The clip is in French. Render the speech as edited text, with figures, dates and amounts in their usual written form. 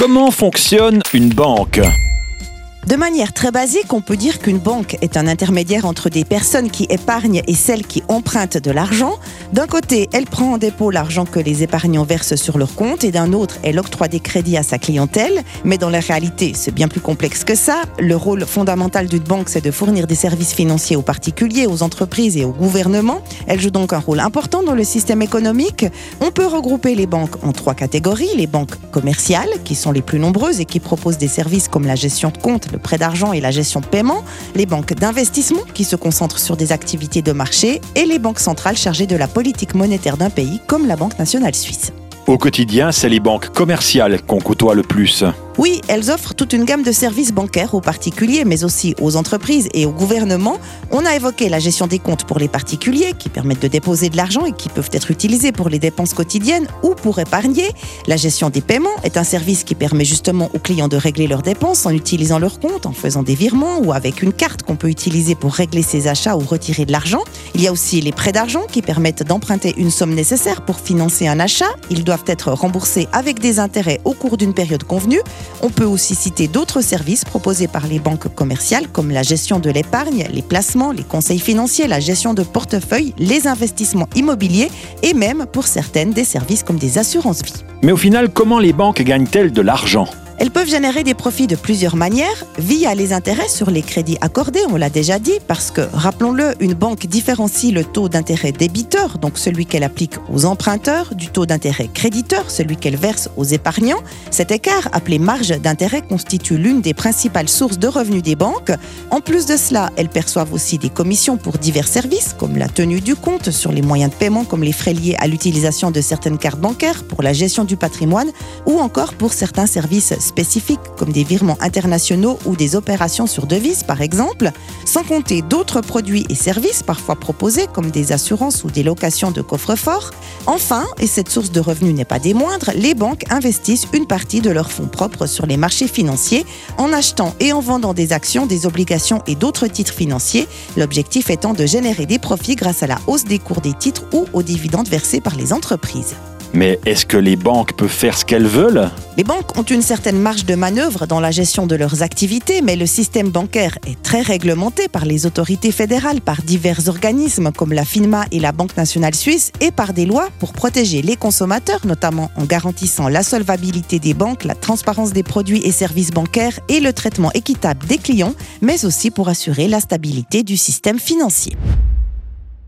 Comment fonctionne une banque ? De manière très basique, on peut dire qu'une banque est un intermédiaire entre des personnes qui épargnent et celles qui empruntent de l'argent. D'un côté, elle prend en dépôt l'argent que les épargnants versent sur leur compte et d'un autre, elle octroie des crédits à sa clientèle. Mais dans la réalité, c'est bien plus complexe que ça. Le rôle fondamental d'une banque, c'est de fournir des services financiers aux particuliers, aux entreprises et au gouvernement. Elle joue donc un rôle important dans le système économique. On peut regrouper les banques en 3 catégories. Les banques commerciales, qui sont les plus nombreuses et qui proposent des services comme la gestion de compte, le prêt d'argent et la gestion de paiement, les banques d'investissement qui se concentrent sur des activités de marché et les banques centrales chargées de la politique monétaire d'un pays comme la Banque nationale suisse. Au quotidien, c'est les banques commerciales qu'on côtoie le plus. Oui, elles offrent toute une gamme de services bancaires aux particuliers, mais aussi aux entreprises et au gouvernement. On a évoqué la gestion des comptes pour les particuliers, qui permettent de déposer de l'argent et qui peuvent être utilisés pour les dépenses quotidiennes ou pour épargner. La gestion des paiements est un service qui permet justement aux clients de régler leurs dépenses en utilisant leur compte, en faisant des virements ou avec une carte qu'on peut utiliser pour régler ses achats ou retirer de l'argent. Il y a aussi les prêts d'argent qui permettent d'emprunter une somme nécessaire pour financer un achat. Ils doivent être remboursés avec des intérêts au cours d'une période convenue. On peut aussi citer d'autres services proposés par les banques commerciales comme la gestion de l'épargne, les placements, les conseils financiers, la gestion de portefeuille, les investissements immobiliers et même pour certaines des services comme des assurances-vie. Mais au final, comment les banques gagnent-elles de l'argent ? Elles peuvent générer des profits de plusieurs manières, via les intérêts sur les crédits accordés, on l'a déjà dit, parce que, rappelons-le, une banque différencie le taux d'intérêt débiteur, donc celui qu'elle applique aux emprunteurs, du taux d'intérêt créditeur, celui qu'elle verse aux épargnants. Cet écart, appelé marge d'intérêt, constitue l'une des principales sources de revenus des banques. En plus de cela, elles perçoivent aussi des commissions pour divers services, comme la tenue du compte, sur les moyens de paiement, comme les frais liés à l'utilisation de certaines cartes bancaires, pour la gestion du patrimoine, ou encore pour certains services spécifiques comme des virements internationaux ou des opérations sur devises par exemple, sans compter d'autres produits et services parfois proposés comme des assurances ou des locations de coffre-fort. Enfin, et cette source de revenus n'est pas des moindres, les banques investissent une partie de leurs fonds propres sur les marchés financiers en achetant et en vendant des actions, des obligations et d'autres titres financiers, l'objectif étant de générer des profits grâce à la hausse des cours des titres ou aux dividendes versés par les entreprises. Mais est-ce que les banques peuvent faire ce qu'elles veulent ? Les banques ont une certaine marge de manœuvre dans la gestion de leurs activités, mais le système bancaire est très réglementé par les autorités fédérales, par divers organismes comme la FINMA et la Banque nationale suisse, et par des lois pour protéger les consommateurs, notamment en garantissant la solvabilité des banques, la transparence des produits et services bancaires et le traitement équitable des clients, mais aussi pour assurer la stabilité du système financier.